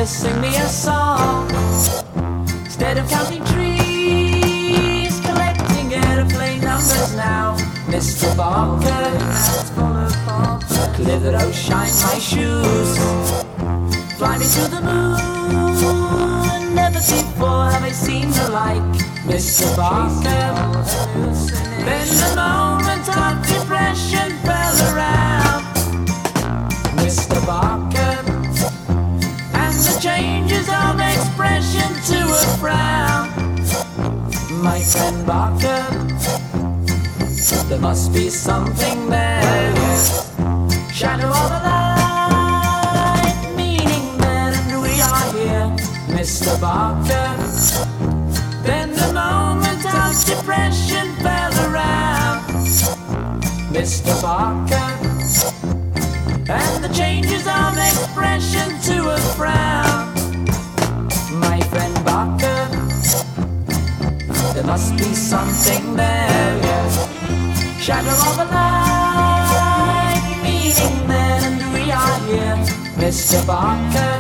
Barker, sing me a song. Instead of counting trees, collecting airplane numbers now. Mr. Barker, Clitheroe, shine my shoes. Fly me to the moon, never before have I seen the like. Mr. Barker, then the moment of depression fell around. Mr. Barker, and the changes of expression to a frown. My friend Barker, there must be something there, yes. Shadow of a light, meaning that we are here. Mr. Barker, then the moment of depression fell around. Mr. Barker, and the changes of expression to a frown. My friend Barker, there must be something there, yes. Shadow of a light, meaning that we are here. Mr. Barker,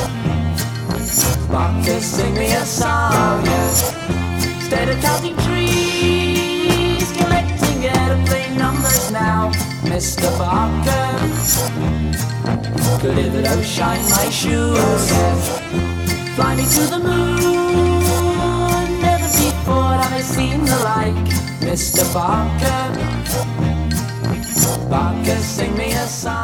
Barker, sing me a song, yes. Instead of counting trees, collecting airplane numbers now. Mr. Barker, Clitheroe, shine my shoes, yes. Fly me to the moon, never before have I seen the like. Mr. Barker, Barker, sing me a song.